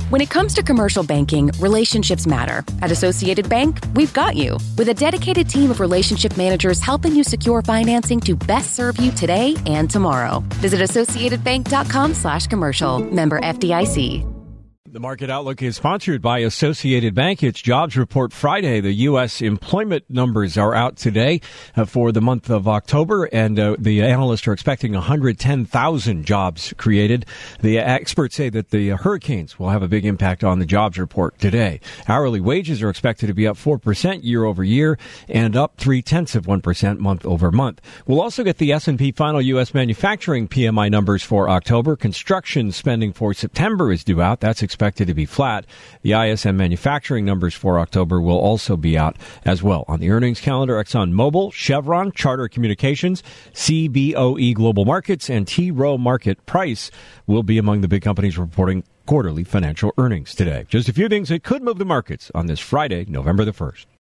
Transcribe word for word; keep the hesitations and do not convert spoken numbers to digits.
When it comes to commercial banking, relationships matter. At Associated Bank, we've got you. With a dedicated team of relationship managers helping you secure financing to best serve you today and tomorrow. Visit associatedbank.com slash commercial. Member F D I C. The Market Outlook is sponsored by Associated Bank. It's Jobs Report Friday. The U S employment numbers are out today uh, for the month of October, and uh, the analysts are expecting one hundred ten thousand jobs created. The experts say that the hurricanes will have a big impact on the jobs report today. Hourly wages are expected to be up four percent year over year and up three-tenths of one percent month over month. We'll also get the S and P final U S manufacturing P M I numbers for October. Construction spending for September is due out. That's expected expected to be flat. The I S M manufacturing numbers for October will also be out as well. On the earnings calendar, ExxonMobil, Chevron, Charter Communications, C B O E Global Markets, and T. Rowe Market Price will be among the big companies reporting quarterly financial earnings today. Just a few things that could move the markets on this Friday, November the first.